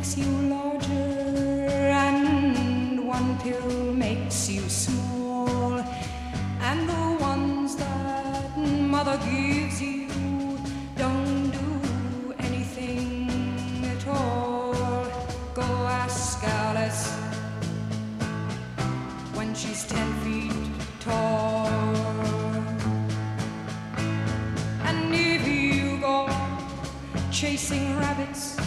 makes you larger, and one pill makes you small, and the ones that mother gives you don't do anything at all. Go ask Alice when she's 10 feet tall. And if you go chasing rabbits